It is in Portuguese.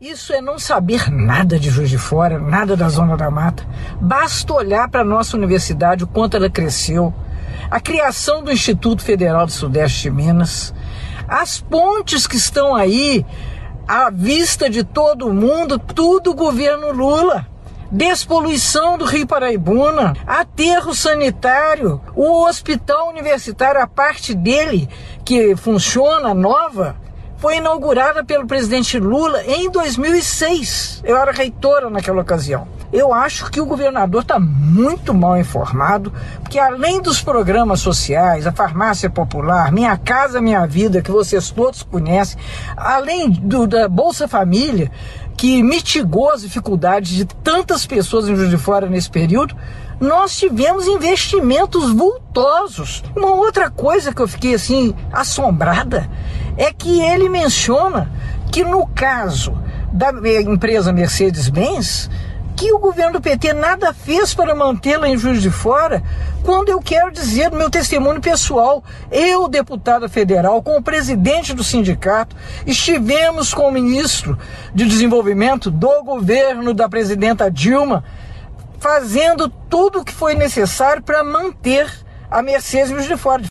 Isso é não saber nada de Juiz de Fora, nada da Zona da Mata. Basta olhar para a nossa universidade, o quanto ela cresceu, a criação do Instituto Federal do Sudeste de Minas, as pontes que estão aí, à vista de todo mundo, tudo governo Lula. Despoluição do Rio Paraibuna, aterro sanitário, o hospital universitário, a parte dele que funciona, nova, foi inaugurada pelo presidente Lula em 2006. Eu era reitora naquela ocasião. Eu acho que o governador está muito mal informado, porque além dos programas sociais, a farmácia popular, Minha Casa Minha Vida, que vocês todos conhecem, além da Bolsa Família, que mitigou as dificuldades de tantas pessoas em Juiz de Fora nesse período, nós tivemos investimentos vultosos. Uma outra coisa que eu fiquei assim assombrada é que ele menciona que no caso da empresa Mercedes-Benz, que o governo do PT nada fez para mantê-la em Juiz de Fora, quando eu quero dizer do meu testemunho pessoal, eu, deputada federal, com o presidente do sindicato, estivemos com o ministro de Desenvolvimento do governo da presidenta Dilma, fazendo tudo o que foi necessário para manter a Mercedes em Juiz de Fora.